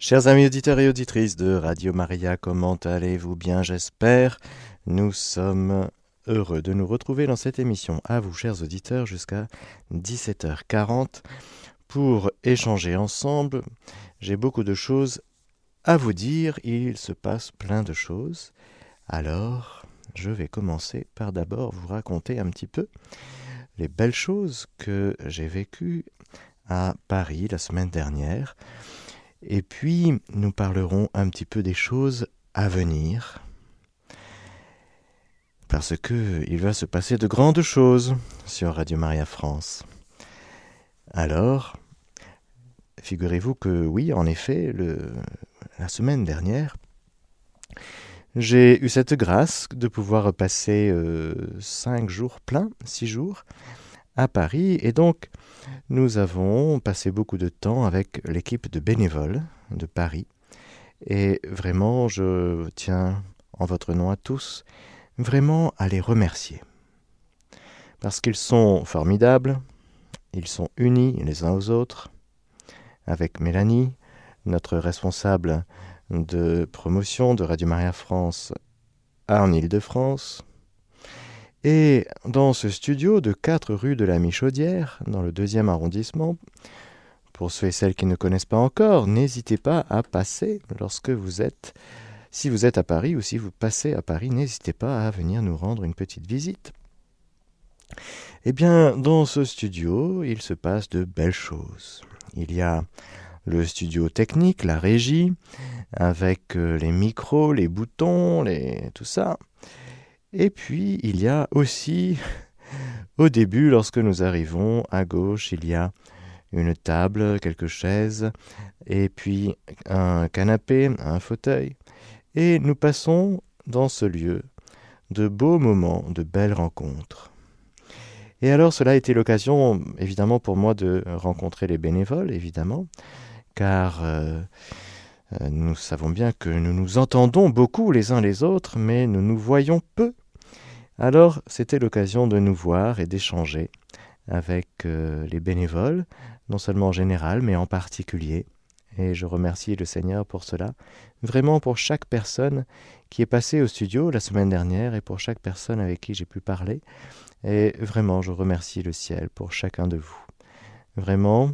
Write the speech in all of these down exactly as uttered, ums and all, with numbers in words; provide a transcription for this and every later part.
Chers amis auditeurs et auditrices de Radio Maria, comment allez-vous bien, j'espère. Nous sommes heureux de nous retrouver dans cette émission, à vous chers auditeurs, jusqu'à dix-sept heures quarante pour échanger ensemble. J'ai beaucoup de choses à vous dire, il se passe plein de choses. Alors, je vais commencer par d'abord vous raconter un petit peu les belles choses que j'ai vécues à Paris la semaine dernière. Et puis, nous parlerons un petit peu des choses à venir, parce qu'il va se passer de grandes choses sur Radio Maria France. Alors, figurez-vous que oui, en effet, le, la semaine dernière, j'ai eu cette grâce de pouvoir passer euh, cinq jours pleins, six jours, à Paris, et donc nous avons passé beaucoup de temps avec l'équipe de bénévoles de Paris. Et vraiment, je tiens en votre nom à tous, vraiment à les remercier. Parce qu'ils sont formidables, ils sont unis les uns aux autres, avec Mélanie, notre responsable de promotion de Radio Maria France en Île-de-France. Et dans ce studio de quatre rue de la Michaudière, dans le deuxième arrondissement, pour ceux et celles qui ne connaissent pas encore, n'hésitez pas à passer lorsque vous êtes, si vous êtes à Paris ou si vous passez à Paris, n'hésitez pas à venir nous rendre une petite visite. Eh bien, dans ce studio, il se passe de belles choses. Il y a le studio technique, la régie, avec les micros, les boutons, les... tout ça. Et puis, il y a aussi, au début, lorsque nous arrivons, à gauche, il y a une table, quelques chaises, et puis un canapé, un fauteuil. Et nous passons dans ce lieu de beaux moments, de belles rencontres. Et alors, cela a été l'occasion, évidemment, pour moi de rencontrer les bénévoles, évidemment, car euh, nous savons bien que nous nous entendons beaucoup les uns les autres, mais nous nous voyons peu. Alors, c'était l'occasion de nous voir et d'échanger avec euh, les bénévoles, non seulement en général, mais en particulier. Et je remercie le Seigneur pour cela, vraiment pour chaque personne qui est passée au studio la semaine dernière et pour chaque personne avec qui j'ai pu parler. Et vraiment, je remercie le ciel pour chacun de vous. Vraiment,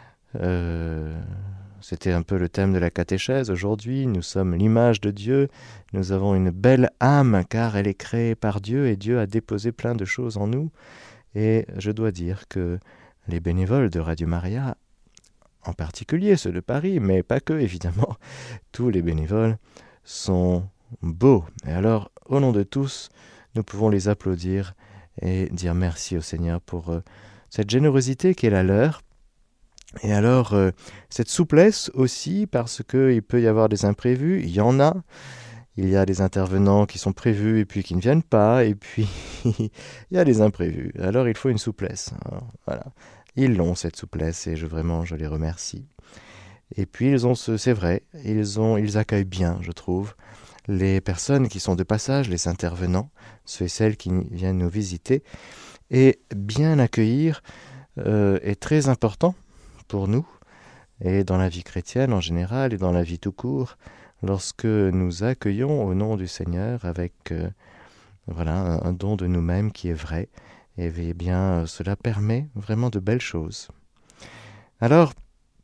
euh, c'était un peu le thème de la catéchèse aujourd'hui. Nous sommes l'image de Dieu. Nous avons une belle âme car elle est créée par Dieu et Dieu a déposé plein de choses en nous. Et je dois dire que les bénévoles de Radio Maria, en particulier ceux de Paris, mais pas que évidemment, tous les bénévoles sont beaux. Et alors, au nom de tous, nous pouvons les applaudir et dire merci au Seigneur pour euh, cette générosité qui est la leur. Et alors, euh, cette souplesse aussi, parce qu'il peut y avoir des imprévus, il y en a. Il y a des intervenants qui sont prévus et puis qui ne viennent pas, et puis il y a des imprévus. Alors, il faut une souplesse. Alors, voilà. Ils l'ont, cette souplesse, et je, vraiment, je les remercie. Et puis, ils ont ce, c'est vrai, ils, ont, ils accueillent bien, je trouve, les personnes qui sont de passage, les intervenants, ceux et celles qui viennent nous visiter. Et bien accueillir euh, est très important pour nous, et dans la vie chrétienne en général, et dans la vie tout court, lorsque nous accueillons au nom du Seigneur avec euh, voilà, un, un don de nous-mêmes qui est vrai, et eh bien cela permet vraiment de belles choses. Alors,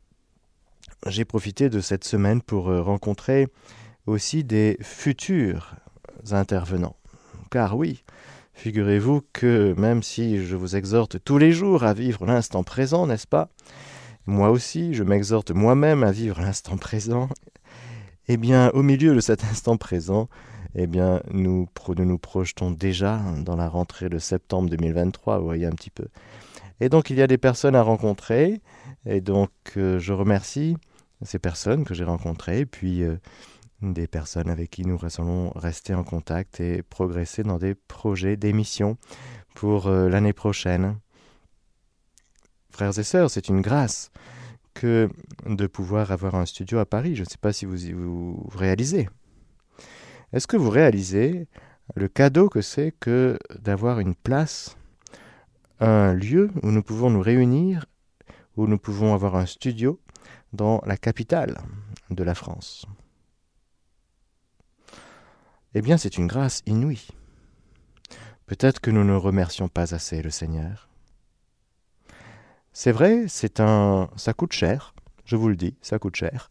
j'ai profité de cette semaine pour euh, rencontrer aussi des futurs intervenants. Car oui, figurez-vous que même si je vous exhorte tous les jours à vivre l'instant présent, n'est-ce pas ? Moi aussi, je m'exhorte moi-même à vivre l'instant présent. Eh bien, au milieu de cet instant présent, eh bien, nous, nous nous projetons déjà dans la rentrée de septembre deux mille vingt-trois, vous voyez un petit peu. Et donc, il y a des personnes à rencontrer, et donc euh, je remercie ces personnes que j'ai rencontrées, puis euh, des personnes avec qui nous allons rester en contact et progresser dans des projets, des missions pour euh, l'année prochaine. Frères et sœurs, c'est une grâce que de pouvoir avoir un studio à Paris. Je ne sais pas si vous, vous, vous réalisez. Est-ce que vous réalisez le cadeau que c'est que d'avoir une place, un lieu où nous pouvons nous réunir, où nous pouvons avoir un studio dans la capitale ? de la France. Eh bien, c'est une grâce inouïe. Peut-être que nous ne remercions pas assez le Seigneur. C'est vrai, c'est un, ça coûte cher, je vous le dis, ça coûte cher.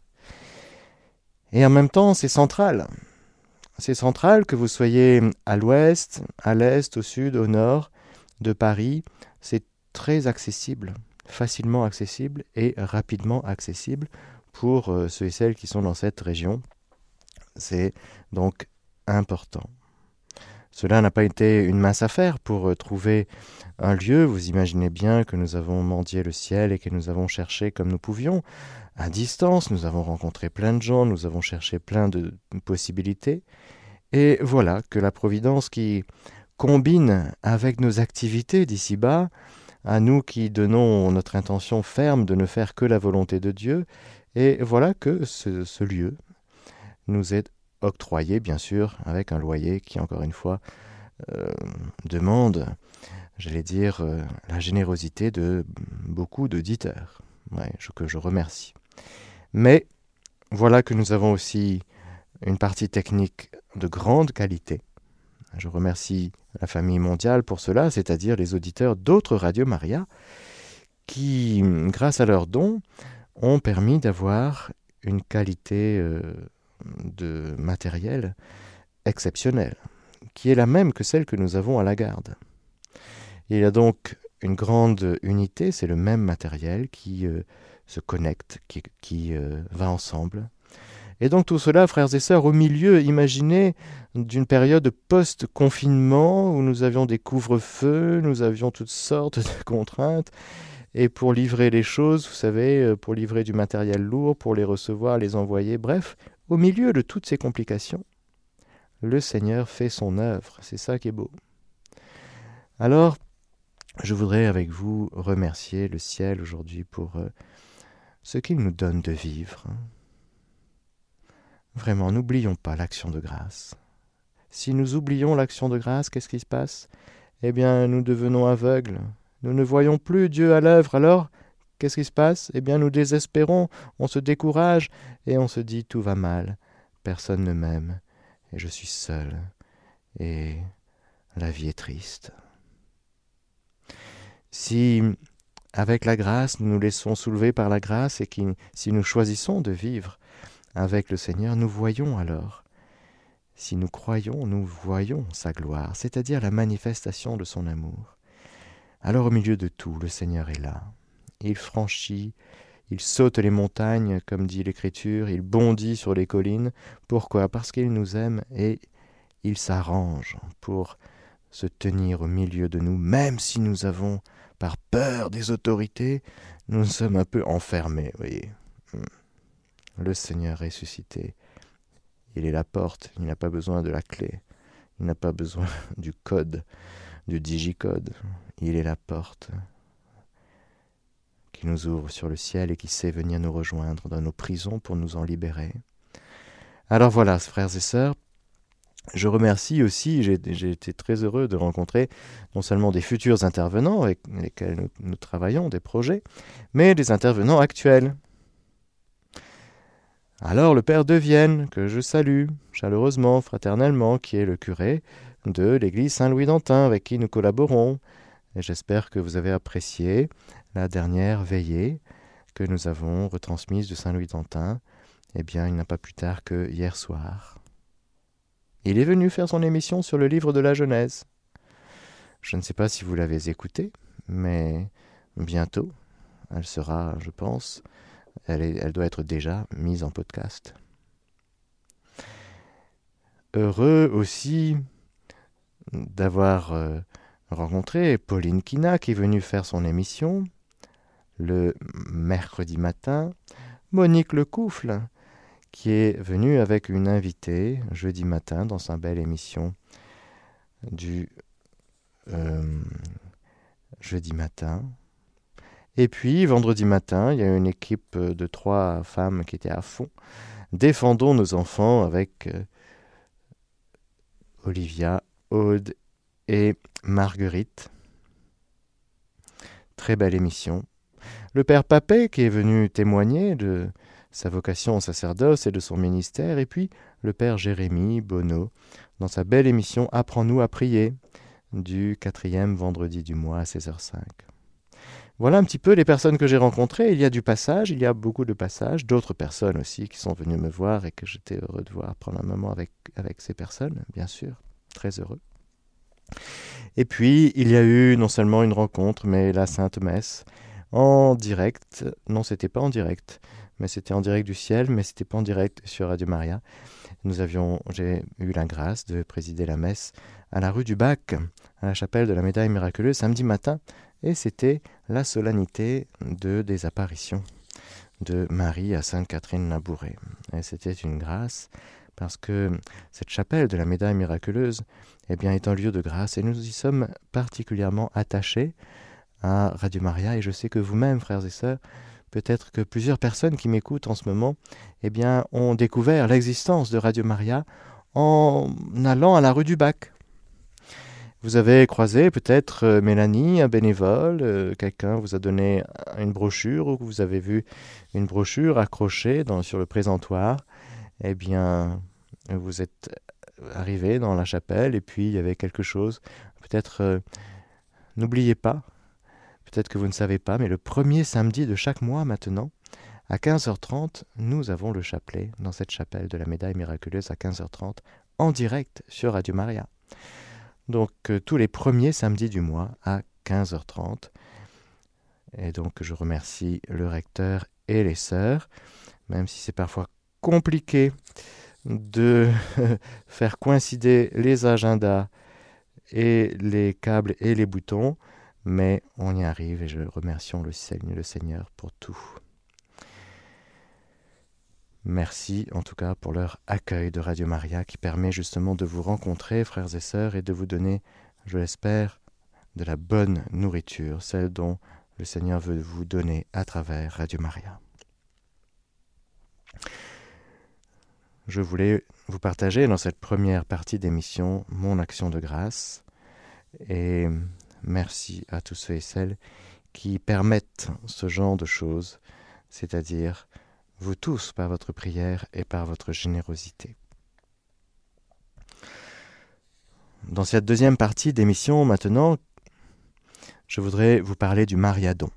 Et en même temps, c'est central. C'est central que vous soyez à l'ouest, à l'est, au sud, au nord de Paris. C'est très accessible, facilement accessible et rapidement accessible pour euh, ceux et celles qui sont dans cette région. C'est donc important. Cela n'a pas été une mince affaire pour euh, trouver un lieu. Vous imaginez bien que nous avons mendié le ciel et que nous avons cherché comme nous pouvions. À distance, nous avons rencontré plein de gens, nous avons cherché plein de possibilités. Et voilà que la Providence qui combine avec nos activités d'ici-bas, à nous qui donnons notre intention ferme de ne faire que la volonté de Dieu, et voilà que ce, ce lieu nous est octroyé, bien sûr, avec un loyer qui, encore une fois, euh, demande, j'allais dire, euh, la générosité de beaucoup d'auditeurs, ouais, je, que je remercie. Mais voilà que nous avons aussi une partie technique de grande qualité. Je remercie la famille mondiale pour cela, c'est-à-dire les auditeurs d'autres Radio Maria, qui, grâce à leurs dons, ont permis d'avoir une qualité euh, de matériel exceptionnelle, qui est la même que celle que nous avons à la garde. Il y a donc une grande unité, c'est le même matériel qui euh, se connecte, qui, qui euh, va ensemble. Et donc tout cela, frères et sœurs, au milieu, imaginez, d'une période post-confinement où nous avions des couvre-feux, nous avions toutes sortes de contraintes, et pour livrer les choses, vous savez, pour livrer du matériel lourd, pour les recevoir, les envoyer, bref, au milieu de toutes ces complications, le Seigneur fait son œuvre, c'est ça qui est beau. Alors, je voudrais avec vous remercier le ciel aujourd'hui pour euh, ce qu'il nous donne de vivre. Vraiment, n'oublions pas l'action de grâce. Si nous oublions l'action de grâce, qu'est-ce qui se passe? Eh bien, nous devenons aveugles. Nous ne voyons plus Dieu à l'œuvre. Alors, qu'est-ce qui se passe? Eh bien, nous désespérons, on se décourage et on se dit tout va mal. Personne ne m'aime et je suis seul. Et la vie est triste. Si, avec la grâce, nous nous laissons soulever par la grâce et qui, si nous choisissons de vivre avec le Seigneur, nous voyons alors. Si nous croyons, nous voyons sa gloire, c'est-à-dire la manifestation de son amour. Alors au milieu de tout, le Seigneur est là. Il franchit, il saute les montagnes, comme dit l'Écriture, il bondit sur les collines. Pourquoi? Parce qu'il nous aime et il s'arrange pour se tenir au milieu de nous, même si nous avons, par peur des autorités, nous sommes un peu enfermés, voyez. Le Seigneur ressuscité, il est la porte, il n'a pas besoin de la clé, il n'a pas besoin du code, du digicode, il est la porte qui nous ouvre sur le ciel et qui sait venir nous rejoindre dans nos prisons pour nous en libérer. Alors voilà, frères et sœurs, je remercie aussi, j'ai, j'ai été très heureux de rencontrer non seulement des futurs intervenants avec lesquels nous, nous travaillons, des projets, mais des intervenants actuels. Alors le père de Vienne, que je salue chaleureusement, fraternellement, qui est le curé de l'église Saint-Louis d'Antin, avec qui nous collaborons. Et j'espère que vous avez apprécié la dernière veillée que nous avons retransmise de Saint-Louis d'Antin. Eh bien, il n'a pas plus tard que hier soir. Il est venu faire son émission sur le livre de la Genèse. Je ne sais pas si vous l'avez écoutée, mais bientôt, elle sera, je pense, Elle, est, elle doit être déjà mise en podcast. Heureux aussi d'avoir euh, rencontré Pauline Kina qui est venue faire son émission le mercredi matin, Monique Lecoufle qui est venue avec une invitée jeudi matin dans sa belle émission du euh, jeudi matin. Et puis, vendredi matin, il y a une équipe de trois femmes qui étaient à fond. Défendons nos enfants avec euh, Olivia, Aude et Marguerite. Très belle émission. Le père Papet qui est venu témoigner de sa vocation au sacerdoce et de son ministère, et puis le père Jérémie Bonneau, dans sa belle émission « Apprends-nous à prier » du quatrième vendredi du mois à seize heures cinq. Voilà un petit peu les personnes que j'ai rencontrées. Il y a du passage, il y a beaucoup de passages, d'autres personnes aussi qui sont venues me voir et que j'étais heureux de voir prendre un moment avec, avec ces personnes, bien sûr, très heureux. Et puis, il y a eu non seulement une rencontre, mais la Sainte Messe en direct. Non, c'était pas en direct, mais c'était en direct du ciel, mais c'était pas en direct sur Radio Maria. Nous avions, j'ai eu la grâce de présider la messe à la rue du Bac, à la chapelle de la Médaille Miraculeuse, samedi matin, et c'était la solennité de des apparitions de Marie à Sainte-Catherine-Labouré. Et c'était une grâce, parce que cette chapelle de la Médaille Miraculeuse eh bien, est un lieu de grâce, et nous y sommes particulièrement attachés à Radio Maria, et je sais que vous-même, frères et sœurs, peut-être que plusieurs personnes qui m'écoutent en ce moment eh bien, ont découvert l'existence de Radio Maria en allant à la rue du Bac. Vous avez croisé peut-être euh, Mélanie, un bénévole, euh, quelqu'un vous a donné une brochure, ou vous avez vu une brochure accrochée dans, sur le présentoir. Eh bien, vous êtes arrivé dans la chapelle et puis il y avait quelque chose. Peut-être, euh, n'oubliez pas, peut-être que vous ne savez pas, mais le premier samedi de chaque mois maintenant, à quinze heures trente, nous avons le chapelet dans cette chapelle de la Médaille Miraculeuse à quinze heures trente, en direct sur Radio Maria. Donc euh, tous les premiers samedis du mois à quinze heures trente. Et donc je remercie le recteur et les sœurs, même si c'est parfois compliqué de faire coïncider les agendas et les câbles et les boutons, mais on y arrive et je remercie le Seigneur, le Seigneur pour tout. Merci en tout cas pour leur accueil de Radio Maria qui permet justement de vous rencontrer, frères et sœurs, et de vous donner, je l'espère, de la bonne nourriture, celle dont le Seigneur veut vous donner à travers Radio Maria. Je voulais vous partager dans cette première partie d'émission mon action de grâce, et merci à tous ceux et celles qui permettent ce genre de choses, c'est-à-dire vous tous par votre prière et par votre générosité. Dans cette deuxième partie d'émission, maintenant, je voudrais vous parler du Mariadon.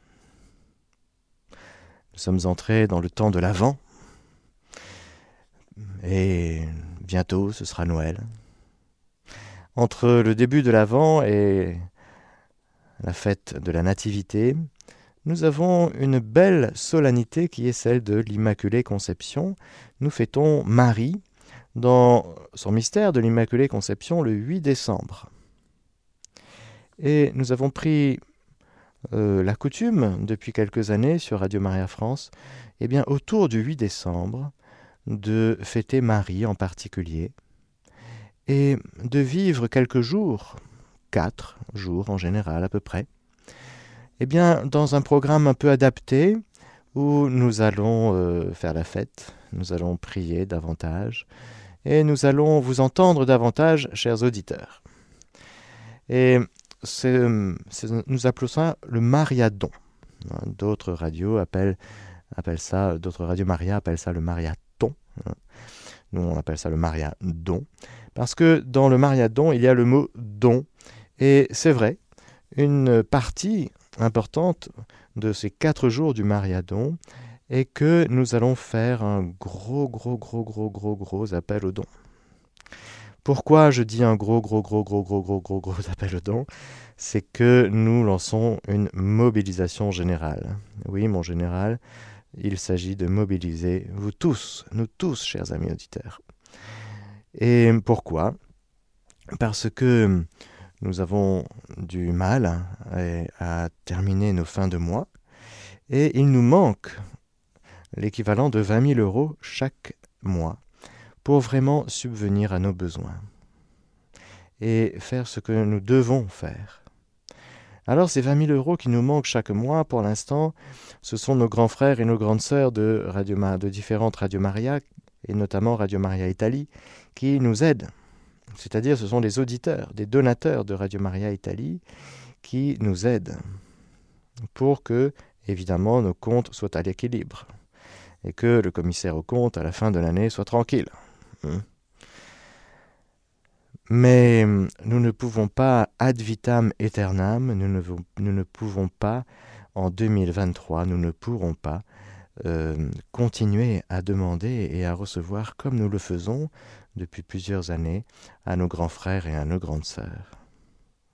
Nous sommes entrés dans le temps de l'Avent, et bientôt ce sera Noël. Entre le début de l'Avent et la fête de la Nativité, nous avons une belle solennité qui est celle de l'Immaculée Conception. Nous fêtons Marie dans son mystère de l'Immaculée Conception le huit décembre. Et nous avons pris euh, la coutume depuis quelques années sur Radio Maria France, eh bien, autour du huit décembre, de fêter Marie en particulier et de vivre quelques jours, quatre jours en général à peu près, eh bien, dans un programme un peu adapté où nous allons euh, faire la fête, nous allons prier davantage et nous allons vous entendre davantage, chers auditeurs. Et c'est, c'est, nous appelons ça le Mariadon. D'autres radios appellent, appellent ça, d'autres radios Maria appellent ça le Mariaton. Nous, on appelle ça le Mariadon. Parce que dans le Mariadon, il y a le mot don. Et c'est vrai, une partie importante de ces quatre jours du Mariadon est que nous allons faire un gros, gros, gros, gros, gros, gros appel au don. Pourquoi je dis un gros, gros, gros, gros, gros, gros, gros, gros appel au don ? C'est que nous lançons une mobilisation générale. Oui, mon général, il s'agit de mobiliser vous tous, nous tous, chers amis auditeurs. Et pourquoi ? Parce que nous avons du mal à, à terminer nos fins de mois et il nous manque l'équivalent de vingt mille euros chaque mois pour vraiment subvenir à nos besoins et faire ce que nous devons faire. Alors ces vingt mille euros qui nous manquent chaque mois, pour l'instant, ce sont nos grands frères et nos grandes sœurs de, Radio, de différentes Radio Maria, et notamment Radio Maria Italie, qui nous aident. C'est-à-dire ce sont des auditeurs, des donateurs de Radio Maria Italie qui nous aident pour que, évidemment, nos comptes soient à l'équilibre. et que le commissaire aux comptes, à la fin de l'année, soit tranquille. Hum. Mais nous ne pouvons pas ad vitam aeternam, nous ne, nous ne pouvons pas, en deux mille vingt-trois, nous ne pourrons pas euh, continuer à demander et à recevoir comme nous le faisons depuis plusieurs années à nos grands frères et à nos grandes sœurs. Pourquoi ?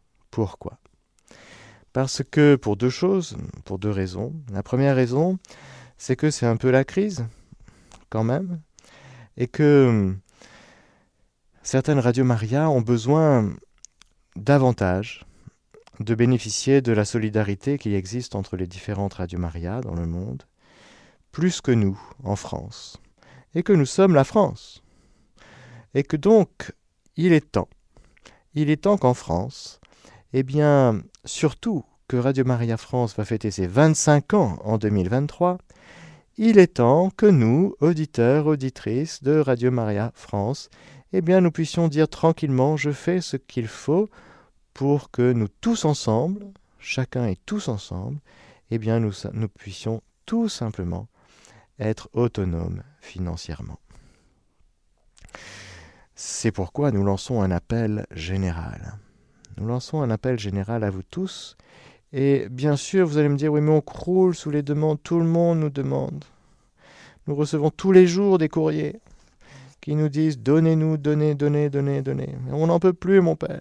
Parce que pour deux choses, pour deux raisons. La première raison, c'est que c'est un peu la crise, quand même, et que certaines radios Maria ont besoin davantage de bénéficier de la solidarité qui existe entre les différentes radios Maria dans le monde, plus que nous, en France, et que nous sommes la France. Et que donc, il est temps, il est temps qu'en France, eh bien, surtout que Radio Maria France va fêter ses vingt-cinq ans en deux mille vingt-trois, il est temps que nous, auditeurs, auditrices de Radio Maria France, eh bien, nous puissions dire tranquillement, je fais ce qu'il faut pour que nous tous ensemble, chacun et tous ensemble, eh bien, nous, nous puissions tout simplement être autonomes financièrement. C'est pourquoi nous lançons un appel général. Nous lançons un appel général à vous tous. Et bien sûr, vous allez me dire, oui, mais on croule sous les demandes. Tout le monde nous demande. Nous recevons tous les jours des courriers qui nous disent, donnez-nous, donnez, donnez, donnez, donnez. On n'en peut plus, mon père.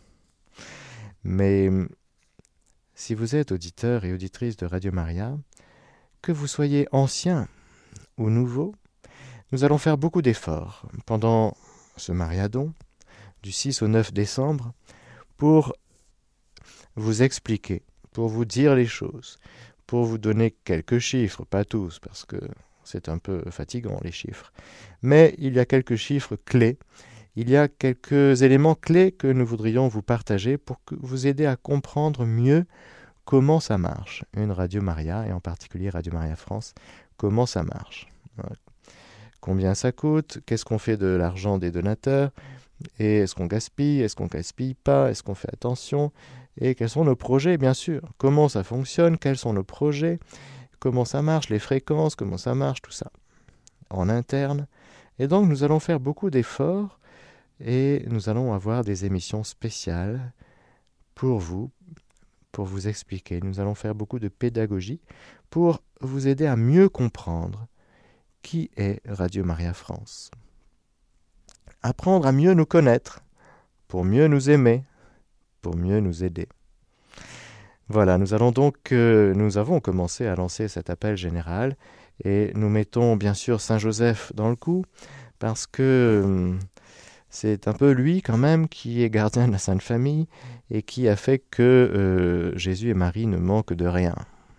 Mais si vous êtes auditeur et auditrice de Radio Maria, que vous soyez ancien ou nouveau, nous allons faire beaucoup d'efforts pendant ce Mariadon, du six au neuf décembre, pour vous expliquer, pour vous dire les choses, pour vous donner quelques chiffres, pas tous, parce que c'est un peu fatigant les chiffres. Mais il y a quelques chiffres clés, il y a quelques éléments clés que nous voudrions vous partager pour que vous aider à comprendre mieux comment ça marche, une Radio Maria, et en particulier Radio Maria France, comment ça marche. Combien ça coûte, qu'est-ce qu'on fait de l'argent des donateurs, et est-ce qu'on gaspille, est-ce qu'on gaspille pas, est-ce qu'on fait attention, et quels sont nos projets, bien sûr. Comment ça fonctionne, quels sont nos projets, comment ça marche, les fréquences, comment ça marche, tout ça, en interne. Et donc nous allons faire beaucoup d'efforts, et nous allons avoir des émissions spéciales pour vous, pour vous expliquer. Nous allons faire beaucoup de pédagogie pour vous aider à mieux comprendre qui est Radio Maria France. Apprendre à mieux nous connaître, pour mieux nous aimer, pour mieux nous aider. Voilà, nous allons donc, euh, nous avons commencé à lancer cet appel général et nous mettons bien sûr Saint Joseph dans le coup parce que euh, c'est un peu lui quand même qui est gardien de la Sainte Famille et qui a fait que euh, Jésus et Marie ne manquent de rien.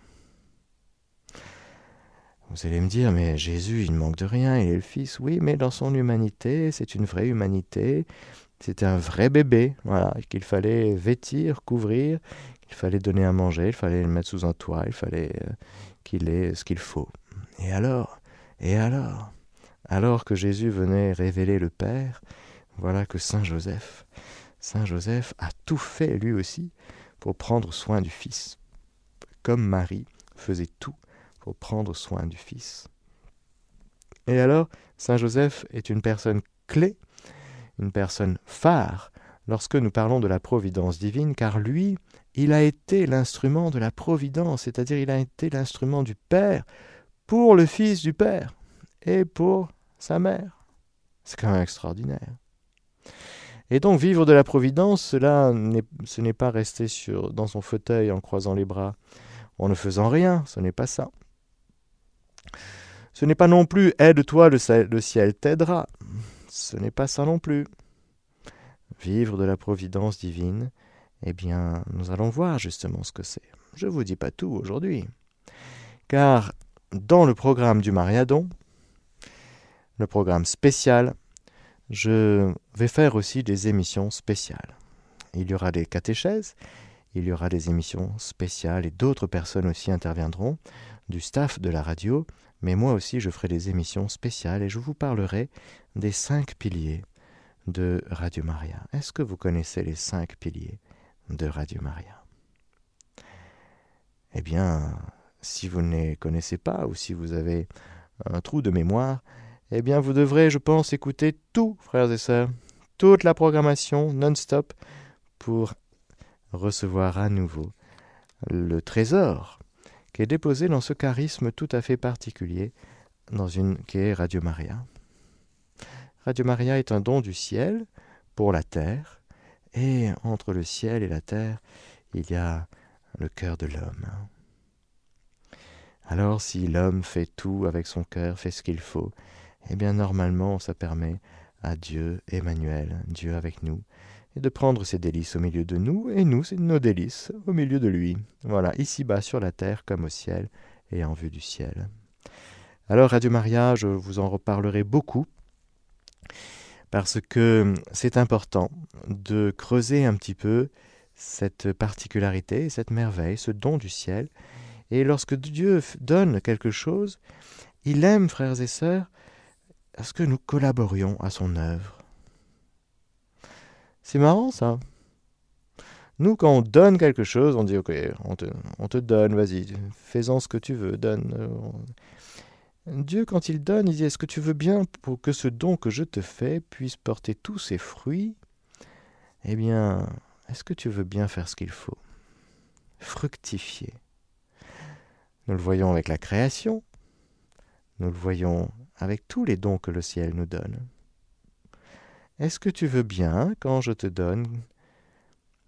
Vous allez me dire, mais Jésus, il ne manque de rien, il est le Fils. Oui, mais dans son humanité, c'est une vraie humanité. C'était un vrai bébé, voilà, qu'il fallait vêtir, couvrir, qu'il fallait donner à manger, il fallait le mettre sous un toit, il fallait euh, qu'il ait ce qu'il faut. Et alors, et alors, alors que Jésus venait révéler le Père, voilà que Saint Joseph, Saint Joseph a tout fait lui aussi pour prendre soin du Fils, comme Marie faisait tout pour prendre soin du Fils. Et alors, Saint Joseph est une personne clé, une personne phare, lorsque nous parlons de la providence divine, car lui, il a été l'instrument de la providence, c'est-à-dire il a été l'instrument du Père pour le Fils du Père et pour sa mère. C'est quand même extraordinaire. Et donc, vivre de la providence, cela n'est, ce n'est pas rester sur, dans son fauteuil en croisant les bras, en ne faisant rien, ce n'est pas ça. Ce n'est pas non plus « aide-toi, le, le ciel t'aidera ». Ce n'est pas ça non plus. Vivre de la providence divine, eh bien, nous allons voir justement ce que c'est. Je ne vous dis pas tout aujourd'hui. Car dans le programme du Mariadon, le programme spécial, je vais faire aussi des émissions spéciales. Il y aura des catéchèses, il y aura des émissions spéciales et d'autres personnes aussi interviendront du staff de la radio, mais moi aussi je ferai des émissions spéciales et je vous parlerai des cinq piliers de Radio Maria. Est-ce que vous connaissez les cinq piliers de Radio Maria ? Eh bien, si vous ne les connaissez pas ou si vous avez un trou de mémoire, eh bien vous devrez, je pense, écouter tout, frères et sœurs, toute la programmation non-stop pour recevoir à nouveau le trésor qui est déposé dans ce charisme tout à fait particulier dans une qui est Radio Maria. Radio Maria est un don du ciel pour la terre, et entre le ciel et la terre, il y a le cœur de l'homme. Alors si l'homme fait tout avec son cœur, fait ce qu'il faut, eh bien normalement ça permet à Dieu, Emmanuel, Dieu avec nous, et de prendre ses délices au milieu de nous, et nous, c'est nos délices au milieu de lui. Voilà, ici-bas sur la terre comme au ciel, et en vue du ciel. Alors Radio Maria, je vous en reparlerai beaucoup, parce que c'est important de creuser un petit peu cette particularité, cette merveille, ce don du ciel. Et lorsque Dieu donne quelque chose, il aime, frères et sœurs, à ce que nous collaborions à son œuvre. C'est marrant ça. Nous, quand on donne quelque chose, on dit « Ok, on te, on te donne, vas-y, fais-en ce que tu veux, donne. » Dieu, quand il donne, il dit « Est-ce que tu veux bien pour que ce don que je te fais puisse porter tous ses fruits ? Eh bien, est-ce que tu veux bien faire ce qu'il faut ? Fructifier. » Nous le voyons avec la création, nous le voyons avec tous les dons que le ciel nous donne. Est-ce que tu veux bien, quand je te donne quelqu'un ?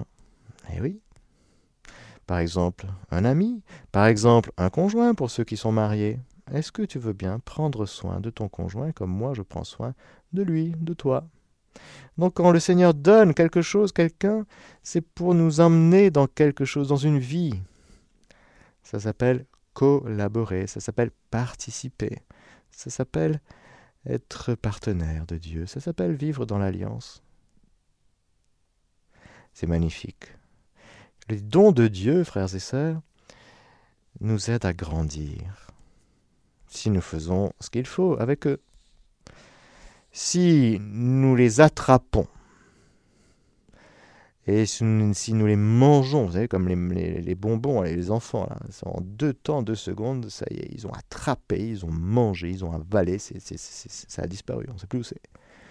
Eh oui. Par exemple, un ami, par exemple, un conjoint pour ceux qui sont mariés. Est-ce que tu veux bien prendre soin de ton conjoint comme moi je prends soin de lui, de toi ? Donc quand le Seigneur donne quelque chose, quelqu'un, c'est pour nous emmener dans quelque chose, dans une vie. Ça s'appelle collaborer, ça s'appelle participer, ça s'appelle être partenaire de Dieu, ça s'appelle vivre dans l'alliance. C'est magnifique. Les dons de Dieu, frères et sœurs, nous aident à grandir, si nous faisons ce qu'il faut avec eux. Si nous les attrapons, et si nous, si nous les mangeons, vous savez, comme les, les, les bonbons, les enfants, là, en deux temps, deux secondes, ça y est, ils ont attrapé, ils ont mangé, ils ont avalé, c'est, c'est, c'est, c'est, ça a disparu, on ne sait plus où c'est.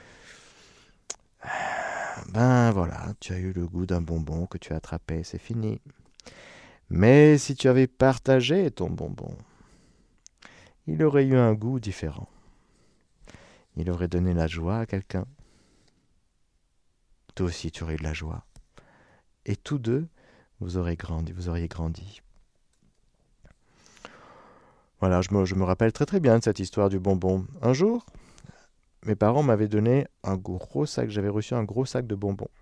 Ben voilà, tu as eu le goût d'un bonbon que tu as attrapé, c'est fini. Mais si tu avais partagé ton bonbon, il aurait eu un goût différent. Il aurait donné la joie à quelqu'un. Toi aussi, tu aurais eu de la joie. Et tous deux, vous aurez grandi, vous auriez grandi. Voilà, je me, je me rappelle très très bien de cette histoire du bonbon. Un jour, mes parents m'avaient donné un gros sac, j'avais reçu un gros sac de bonbons.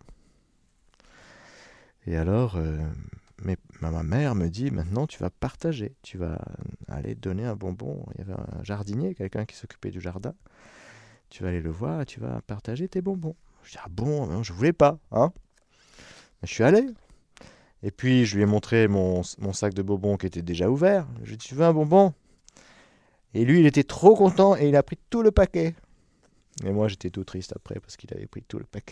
Et alors, euh, mes, ma mère me dit, maintenant tu vas partager, tu vas aller donner un bonbon. Il y avait un jardinier, quelqu'un qui s'occupait du jardin. Tu vas aller le voir et tu vas partager tes bonbons. Je dis, ah bon, non, je voulais pas, hein. Mais je suis allé. Et puis, je lui ai montré mon, mon sac de bonbons qui était déjà ouvert. Je lui ai dit, tu veux un bonbon ? Et lui, il était trop content et il a pris tout le paquet. Et moi, j'étais tout triste après parce qu'il avait pris tout le paquet.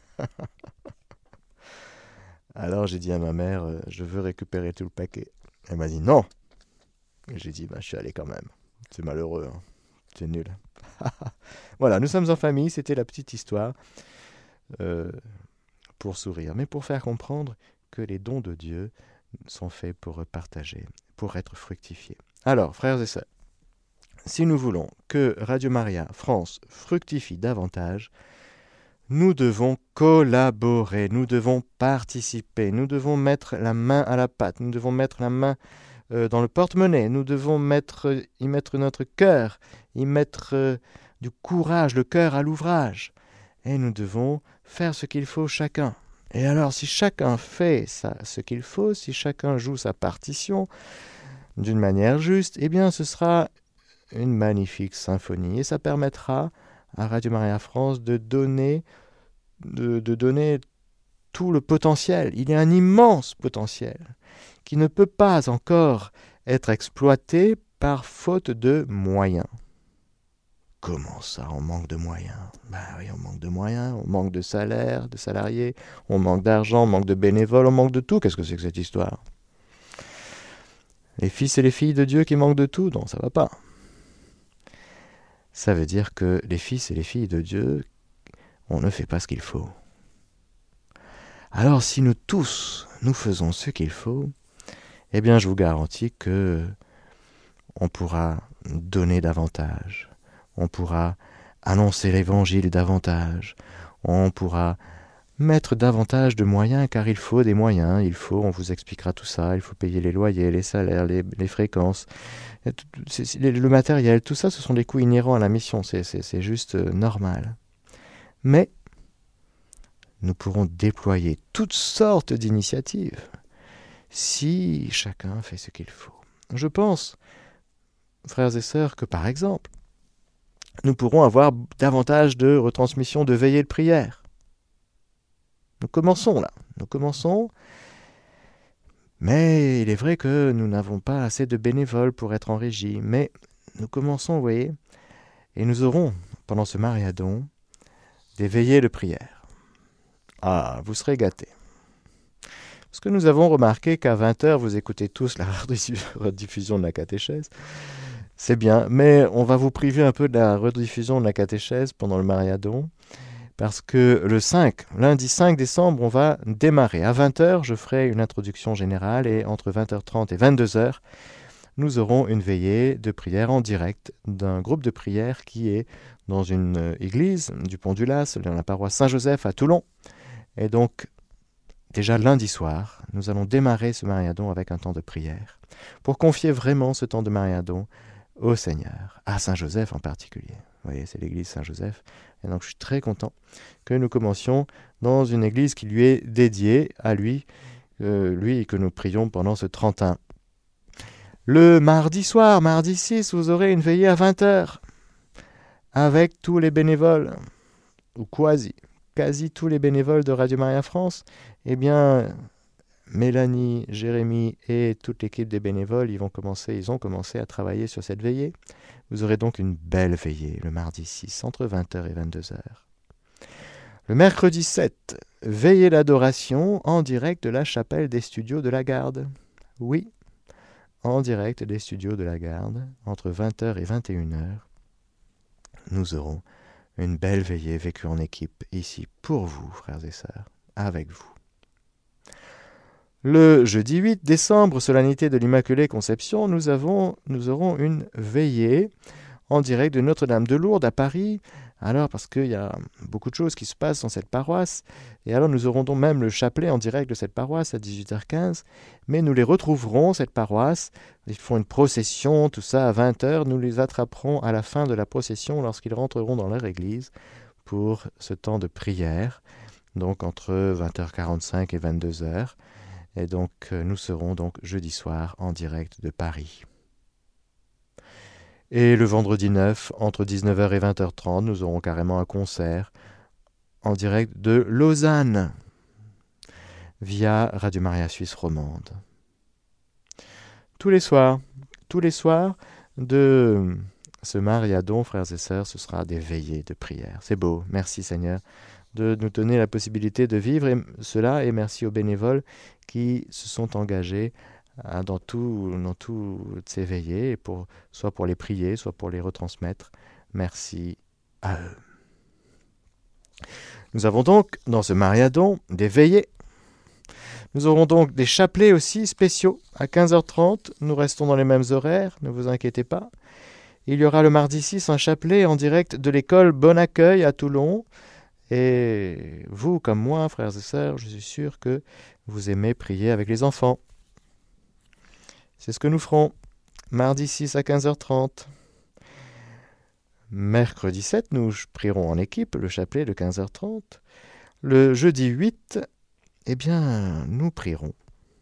Alors, j'ai dit à ma mère, euh, je veux récupérer tout le paquet. Elle m'a dit, non. Et j'ai dit, bah, je suis allé quand même. C'est malheureux, hein. C'est nul. Voilà, nous sommes en famille, c'était la petite histoire euh, pour sourire, mais pour faire comprendre que les dons de Dieu sont faits pour partager, pour être fructifiés. Alors, frères et sœurs, si nous voulons que Radio Maria France fructifie davantage, nous devons collaborer, nous devons participer, nous devons mettre la main à la pâte, nous devons mettre la main euh, dans le porte-monnaie, nous devons mettre, y mettre notre cœur, y mettre euh, du courage, le cœur à l'ouvrage. Et nous devons faire ce qu'il faut chacun. Et alors, si chacun fait ça, ce qu'il faut, si chacun joue sa partition d'une manière juste, eh bien, ce sera une magnifique symphonie. Et ça permettra à Radio Maria France de donner, de, de donner tout le potentiel. Il y a un immense potentiel qui ne peut pas encore être exploité par faute de moyens. Comment ça, on manque de moyens ? Ben oui, on manque de moyens, on manque de salaire, de salariés, on manque d'argent, on manque de bénévoles, on manque de tout. Qu'est-ce que c'est que cette histoire ? Les fils et les filles de Dieu qui manquent de tout ? Non, ça va pas. ça veut dire que les fils et les filles de Dieu, on ne fait pas ce qu'il faut. Alors si nous tous, nous faisons ce qu'il faut, eh bien je vous garantis que on pourra donner davantage, on pourra annoncer l'évangile davantage, on pourra mettre davantage de moyens, car il faut des moyens, il faut, on vous expliquera tout ça, il faut payer les loyers, les salaires, les, les fréquences, le matériel, tout ça ce sont des coûts inhérents à la mission, c'est, c'est, c'est juste normal. Mais nous pourrons déployer toutes sortes d'initiatives si chacun fait ce qu'il faut. Je pense, frères et sœurs, que par exemple, nous pourrons avoir davantage de retransmissions de veillées de prière. Nous commençons là, nous commençons, mais il est vrai que nous n'avons pas assez de bénévoles pour être en régie, mais nous commençons, vous voyez, et nous aurons, pendant ce mariadon, des veillées de prière. Ah, vous serez gâtés. Parce que nous avons remarqué qu'à vingt heures, vous écoutez tous la rediffusion de la catéchèse. C'est bien, mais on va vous priver un peu de la rediffusion de la catéchèse pendant le mariadon, parce que le cinq, lundi cinq décembre, on va démarrer. À vingt heures, je ferai une introduction générale, et entre vingt heures trente et vingt-deux heures, nous aurons une veillée de prière en direct d'un groupe de prière qui est dans une église du Pont du Las, dans la paroisse Saint-Joseph à Toulon. Et donc, déjà lundi soir, nous allons démarrer ce mariadon avec un temps de prière, pour confier vraiment ce temps de mariadon au Seigneur, à Saint-Joseph en particulier. Vous voyez, c'est l'église Saint-Joseph. Et donc, je suis très content que nous commencions dans une église qui lui est dédiée à lui, euh, lui que nous prions pendant ce trente et un. Le mardi soir, mardi six, vous aurez une veillée à vingt heures avec tous les bénévoles, ou quasi, quasi tous les bénévoles de Radio Maria France. Eh bien, Mélanie, Jérémy et toute l'équipe des bénévoles, ils vont commencer, ils ont commencé à travailler sur cette veillée. Vous aurez donc une belle veillée le mardi six, entre vingt heures et vingt-deux heures. Le mercredi sept, veillée d'adoration en direct de la chapelle des studios de la Garde. Oui, en direct des studios de la Garde, entre vingt heures et vingt et une heures. Nous aurons une belle veillée vécue en équipe ici pour vous, frères et sœurs, avec vous. Le jeudi huit décembre, solennité de l'Immaculée Conception, nous, avons, nous aurons une veillée en direct de Notre-Dame de Lourdes à Paris. Alors, parce qu'il y a beaucoup de choses qui se passent dans cette paroisse, et alors nous aurons donc même le chapelet en direct de cette paroisse à dix-huit heures quinze, mais nous les retrouverons, cette paroisse, ils font une procession, tout ça à vingt heures, nous les attraperons à la fin de la procession lorsqu'ils rentreront dans leur église pour ce temps de prière, donc entre vingt heures quarante-cinq et vingt-deux heures. Et donc, nous serons donc jeudi soir en direct de Paris. Et le vendredi neuf, entre dix-neuf heures et vingt heures trente, nous aurons carrément un concert en direct de Lausanne, via Radio Maria Suisse Romande. Tous les soirs, tous les soirs de ce mariadon, frères et sœurs, ce sera des veillées de prière. C'est beau, merci Seigneur de nous donner la possibilité de vivre et cela, et merci aux bénévoles qui se sont engagés hein, dans, tout, dans toutes ces veillées, pour, soit pour les prier, soit pour les retransmettre. Merci à eux. Nous avons donc, dans ce mariadon, des veillées. Nous aurons donc des chapelets aussi spéciaux. À quinze heures trente, nous restons dans les mêmes horaires, ne vous inquiétez pas. Il y aura le mardi six un chapelet en direct de l'école Bon Accueil à Toulon. Et vous, comme moi, frères et sœurs, je suis sûr que vous aimez prier avec les enfants. C'est ce que nous ferons. Mardi six à quinze heures trente. Mercredi sept, nous prierons en équipe le chapelet de quinze heures trente. Le jeudi huit, eh bien, nous prierons.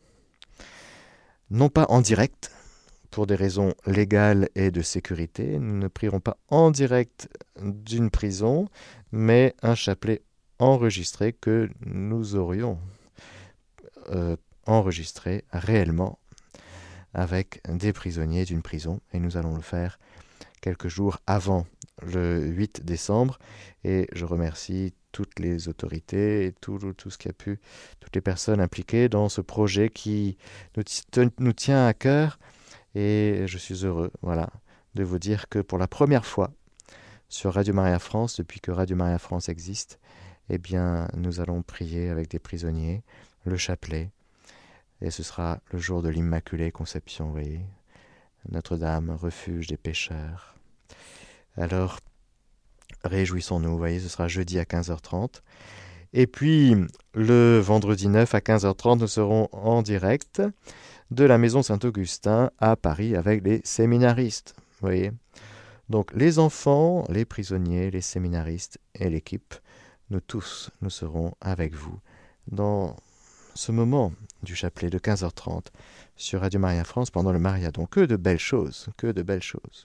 Non pas en direct, pour des raisons légales et de sécurité. Nous ne prierons pas en direct d'une prison, mais un chapelet enregistré que nous aurions euh, enregistré réellement avec des prisonniers d'une prison. Et nous allons le faire quelques jours avant le huit décembre. Et je remercie toutes les autorités et tout, tout ce qui a pu, toutes les personnes impliquées dans ce projet qui nous, t- nous tient à cœur. Et je suis heureux, voilà, de vous dire que pour la première fois, sur Radio Maria France, depuis que Radio Maria France existe, eh bien, nous allons prier avec des prisonniers, le chapelet, et ce sera le jour de l'Immaculée Conception, vous voyez, Notre-Dame, refuge des pécheurs. Alors, réjouissons-nous, vous voyez, ce sera jeudi à quinze heures trente. Et puis, le vendredi neuf à quinze heures trente, nous serons en direct de la Maison Saint-Augustin à Paris avec les séminaristes, vous voyez. Donc, les enfants, les prisonniers, les séminaristes et l'équipe, nous tous, nous serons avec vous dans ce moment du chapelet de quinze heures trente sur Radio Maria France pendant le Mariadon. Que de belles choses, que de belles choses.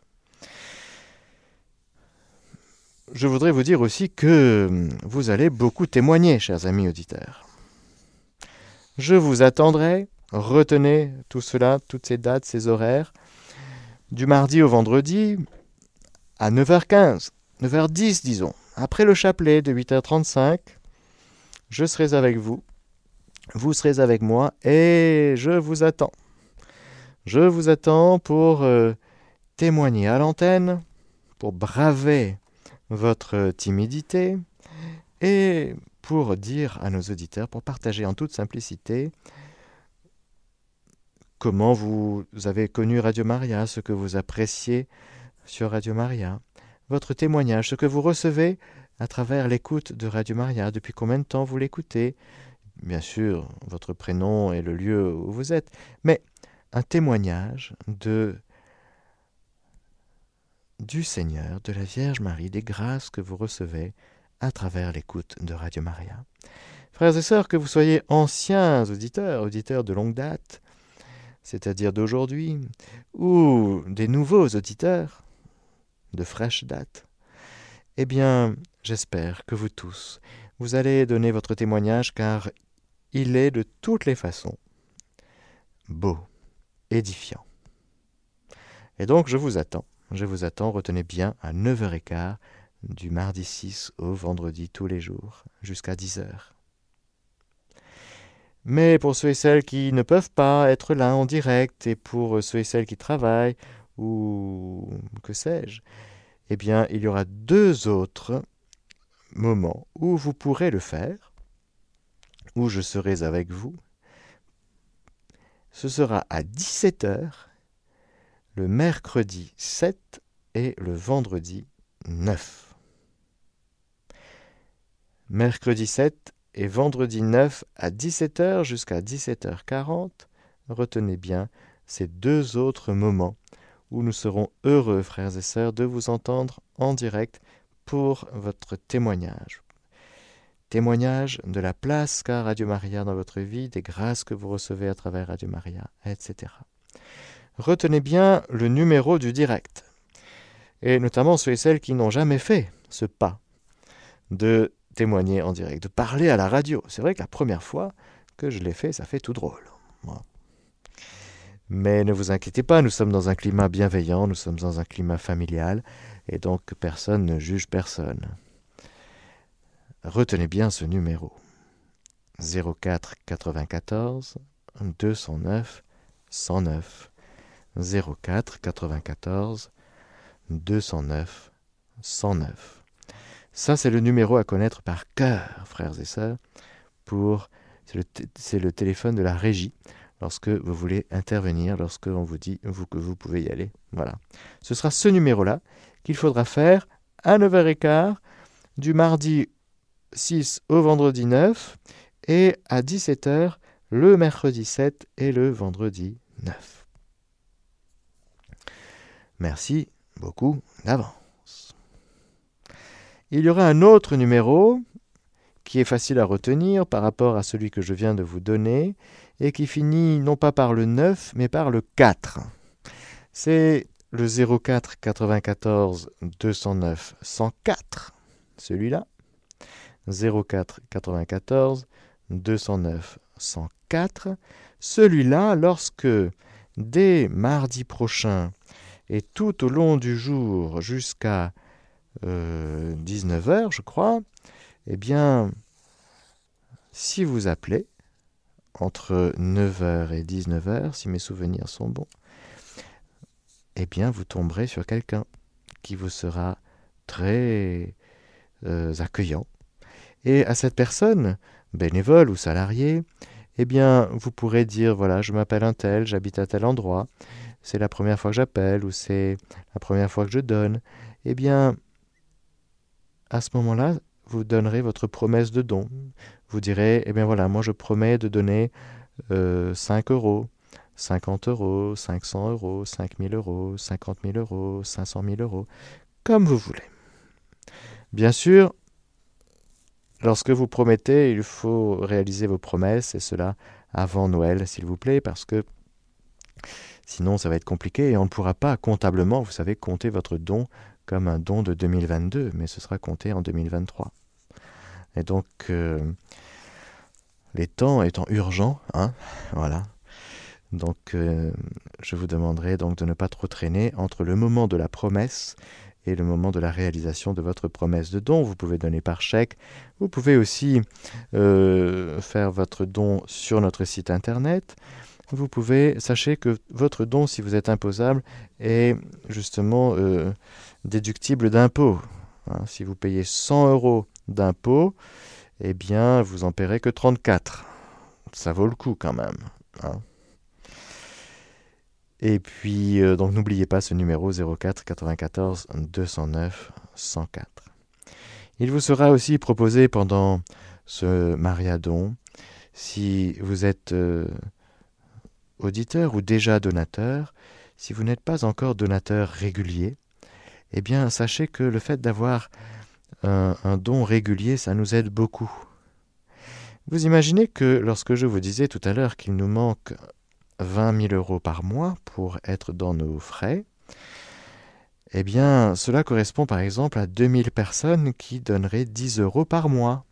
Je voudrais vous dire aussi que vous allez beaucoup témoigner, chers amis auditeurs. Je vous attendrai, retenez tout cela, toutes ces dates, ces horaires, du mardi au vendredi à neuf heures quinze, neuf heures dix disons, après le chapelet de huit heures trente-cinq, je serai avec vous, vous serez avec moi et je vous attends. Je vous attends pour euh, témoigner à l'antenne, pour braver votre timidité et pour dire à nos auditeurs, pour partager en toute simplicité comment vous avez connu Radio Maria, ce que vous appréciez sur Radio Maria, votre témoignage, ce que vous recevez à travers l'écoute de Radio Maria, depuis combien de temps vous l'écoutez, bien sûr votre prénom et le lieu où vous êtes, mais un témoignage de du Seigneur, de la Vierge Marie, des grâces que vous recevez à travers l'écoute de Radio Maria. Frères et sœurs, que vous soyez anciens auditeurs, auditeurs de longue date, c'est-à-dire d'aujourd'hui, ou des nouveaux auditeurs de fraîche date, eh bien, j'espère que vous tous, vous allez donner votre témoignage, car il est de toutes les façons beau, édifiant. Et donc, je vous attends. Je vous attends, retenez bien, à neuf heures quinze du mardi six au vendredi tous les jours, jusqu'à dix heures. Mais pour ceux et celles qui ne peuvent pas être là en direct, et pour ceux et celles qui travaillent, ou que sais-je, eh bien, il y aura deux autres moments où vous pourrez le faire, où je serai avec vous. Ce sera à dix-sept heures, le mercredi sept et le vendredi neuf. Mercredi sept et vendredi neuf à dix-sept heures jusqu'à dix-sept heures quarante. Retenez bien ces deux autres moments où nous serons heureux, frères et sœurs, de vous entendre en direct pour votre témoignage. Témoignage de la place qu'a Radio Maria dans votre vie, des grâces que vous recevez à travers Radio Maria, et cetera. Retenez bien le numéro du direct, et notamment ceux et celles qui n'ont jamais fait ce pas de témoigner en direct, de parler à la radio. C'est vrai que la première fois que je l'ai fait, ça fait tout drôle. Moi. Mais ne vous inquiétez pas, nous sommes dans un climat bienveillant, nous sommes dans un climat familial, et donc personne ne juge personne. Retenez bien ce numéro, zéro quatre quatre-vingt-quatorze deux cent neuf cent neuf. zéro quatre quatre-vingt-quatorze deux cent neuf cent neuf. Ça, c'est le numéro à connaître par cœur, frères et sœurs, pour c'est le, t- c'est le téléphone de la régie lorsque vous voulez intervenir, lorsque on vous dit vous, que vous pouvez y aller. Voilà. Ce sera ce numéro-là qu'il faudra faire à neuf heures quinze du mardi six au vendredi neuf et à dix-sept heures le mercredi sept et le vendredi neuf. Merci beaucoup d'avance. Il y aura un autre numéro qui est facile à retenir par rapport à celui que je viens de vous donner et qui finit non pas par le neuf mais par le quatre. C'est le zéro quatre quatre-vingt-quatorze deux cent neuf cent quatre, celui-là. zéro quatre quatre-vingt-quatorze deux cent neuf cent quatre. Celui-là, lorsque dès mardi prochain et tout au long du jour jusqu'à euh, dix-neuf heures, je crois, eh bien, si vous appelez entre neuf heures et dix-neuf heures, si mes souvenirs sont bons, eh bien, vous tomberez sur quelqu'un qui vous sera très euh, accueillant. Et à cette personne, bénévole ou salarié, eh bien, vous pourrez dire, voilà, je m'appelle un tel, j'habite à tel endroit, c'est la première fois que j'appelle ou c'est la première fois que je donne. Eh bien, à ce moment-là, vous donnerez votre promesse de don. Vous direz, eh bien voilà, moi je promets de donner euh, cinq euros, cinquante euros, cinq cents euros, cinq mille euros, cinquante mille euros, cinq cent mille euros, comme vous voulez. Bien sûr, lorsque vous promettez, il faut réaliser vos promesses, et cela avant Noël, s'il vous plaît, parce que sinon ça va être compliqué et on ne pourra pas comptablement, vous savez, compter votre don comme un don de deux mille vingt-deux, mais ce sera compté en deux mille vingt-trois. Et donc, euh, les temps étant urgents, hein, voilà. Donc, euh, je vous demanderai donc de ne pas trop traîner entre le moment de la promesse et le moment de la réalisation de votre promesse de don. Vous pouvez donner par chèque. Vous pouvez aussi euh, faire votre don sur notre site internet. Vous pouvez, sachez que votre don, si vous êtes imposable, est justement euh, déductible d'impôts. Hein, si vous payez cent euros d'impôts, eh bien, vous en paierez que trente-quatre. Ça vaut le coup quand même. Hein. Et puis, euh, donc n'oubliez pas ce numéro zéro quatre quatre-vingt-quatorze deux cent neuf cent quatre. Il vous sera aussi proposé pendant ce Mariadon, si vous êtes euh, auditeur ou déjà donateur, si vous n'êtes pas encore donateur régulier, eh bien, sachez que le fait d'avoir un, un don régulier, ça nous aide beaucoup. Vous imaginez que lorsque je vous disais tout à l'heure qu'il nous manque vingt mille euros par mois pour être dans nos frais, eh bien, cela correspond par exemple à deux mille personnes qui donneraient dix euros par mois.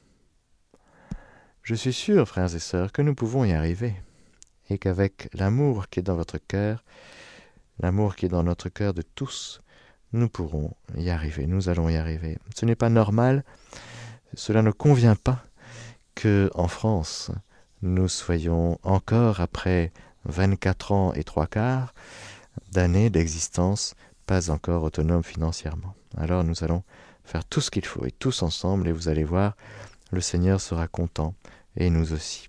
Je suis sûr, frères et sœurs, que nous pouvons y arriver, et qu'avec l'amour qui est dans votre cœur, l'amour qui est dans notre cœur de tous, nous pourrons y arriver, nous allons y arriver. Ce n'est pas normal, cela ne convient pas que en France, nous soyons encore, après vingt-quatre ans et trois quarts d'années d'existence, pas encore autonomes financièrement. Alors nous allons faire tout ce qu'il faut, et tous ensemble, et vous allez voir, le Seigneur sera content, et nous aussi.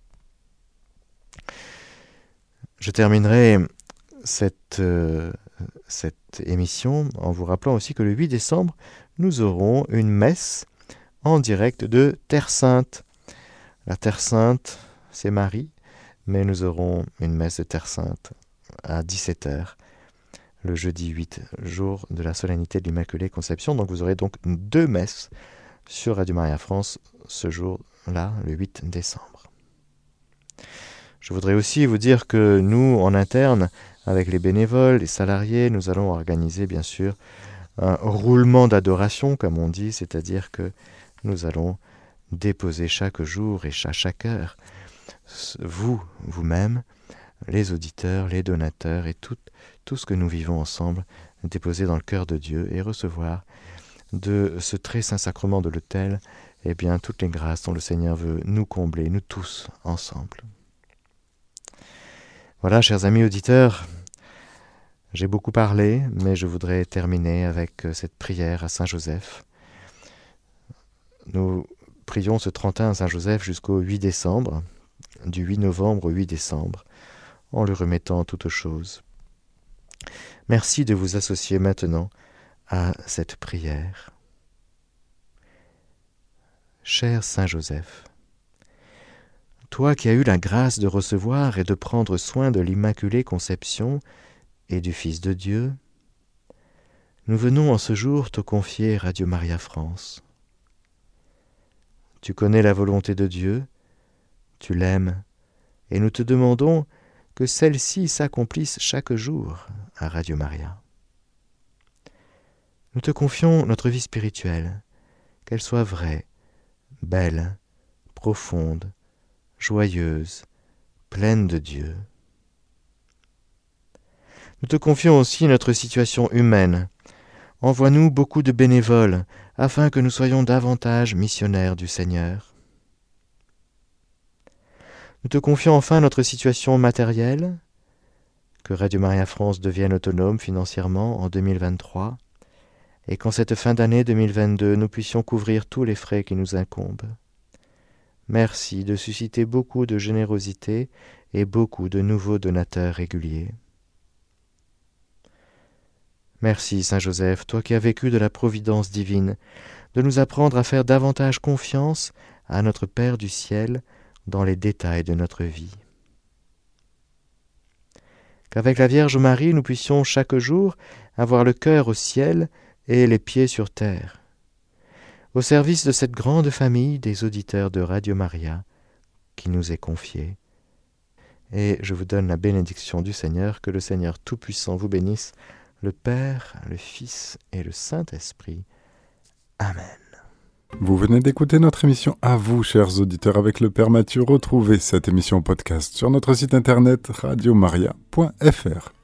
Je terminerai cette, euh, cette émission en vous rappelant aussi que le huit décembre, nous aurons une messe en direct de Terre Sainte. La Terre Sainte, c'est Marie, mais nous aurons une messe de Terre Sainte à dix-sept heures, le jeudi huit, jour de la solennité de l'Immaculée Conception. Donc vous aurez donc deux messes sur Radio Maria France ce jour-là, le huit décembre. Je voudrais aussi vous dire que nous, en interne, avec les bénévoles, les salariés, nous allons organiser bien sûr un roulement d'adoration, comme on dit, c'est-à-dire que nous allons déposer chaque jour et à chaque heure, vous, vous-même, les auditeurs, les donateurs et tout, tout ce que nous vivons ensemble, déposer dans le cœur de Dieu et recevoir de ce très saint sacrement de l'autel, eh bien, toutes les grâces dont le Seigneur veut nous combler, nous tous, ensemble. Voilà, chers amis auditeurs, j'ai beaucoup parlé, mais je voudrais terminer avec cette prière à Saint Joseph. Nous prions ce trente et un Saint Joseph jusqu'au huit décembre, du huit novembre au huit décembre, en lui remettant toutes choses. Merci de vous associer maintenant à cette prière. Cher Saint Joseph, toi qui as eu la grâce de recevoir et de prendre soin de l'Immaculée Conception et du Fils de Dieu, nous venons en ce jour te confier Radio Maria France. Tu connais la volonté de Dieu, tu l'aimes, et nous te demandons que celle-ci s'accomplisse chaque jour à Radio Maria. Nous te confions notre vie spirituelle, qu'elle soit vraie, belle, profonde, joyeuse, pleine de Dieu. Nous te confions aussi notre situation humaine. Envoie-nous beaucoup de bénévoles, afin que nous soyons davantage missionnaires du Seigneur. Nous te confions enfin notre situation matérielle, que Radio Maria France devienne autonome financièrement en deux mille vingt-trois, et qu'en cette fin d'année deux mille vingt-deux, nous puissions couvrir tous les frais qui nous incombent. Merci de susciter beaucoup de générosité et beaucoup de nouveaux donateurs réguliers. Merci, Saint Joseph, toi qui as vécu de la providence divine, de nous apprendre à faire davantage confiance à notre Père du ciel dans les détails de notre vie. Qu'avec la Vierge Marie, nous puissions chaque jour avoir le cœur au ciel et les pieds sur terre, au service de cette grande famille des auditeurs de Radio Maria qui nous est confiée. Et je vous donne la bénédiction du Seigneur, que le Seigneur Tout-Puissant vous bénisse, le Père, le Fils et le Saint-Esprit. Amen. Vous venez d'écouter notre émission À vous, chers auditeurs, avec le Père Mathieu. Retrouvez cette émission podcast sur notre site internet radio maria point f r.